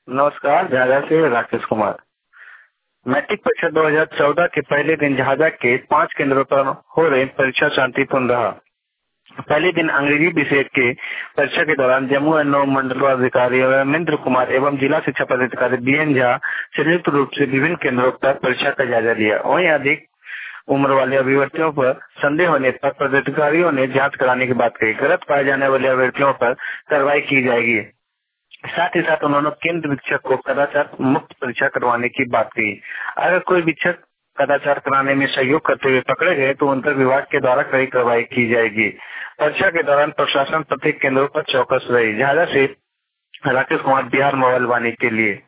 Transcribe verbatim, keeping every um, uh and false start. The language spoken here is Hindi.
नमस्कार, झाझा से राकेश कुमार। मैट्रिक परीक्षा दो हज़ार चौदह के पहले दिन झाझा के पांच केंद्रों पर हो रही परीक्षा शांतिपूर्ण रहा। पहले दिन अंग्रेजी विषय के परीक्षा के दौरान जम्मू एंड नौ मंडलाधिकारी रमेंद्र कुमार एवं जिला शिक्षा पदाधिकारी बी एन झा संयुक्त रूप से विभिन्न केंद्रों पर परीक्षा का जायजा लिया। वहीं अधिक उम्र वाले अभ्यर्थियों पर संदेह होने पर पदाधिकारियों ने जांच कराने की बात कही। गलत पाए जाने वाले अभ्यर्थियों पर कार्रवाई की जाएगी। साथ ही साथ उन्होंने केंद्र शिक्षक को कदाचार मुक्त परीक्षा करवाने की बात कही। अगर कोई शिक्षक कदाचार कराने में सहयोग करते हुए पकड़े गए तो उन पर विभाग के द्वारा कड़ी कार्रवाई की जाएगी। परीक्षा के दौरान प्रशासन प्रत्येक केंद्रों पर चौकस रही। झाझा से राकेश कुमार, बिहार मोबाइल वाणी के लिए।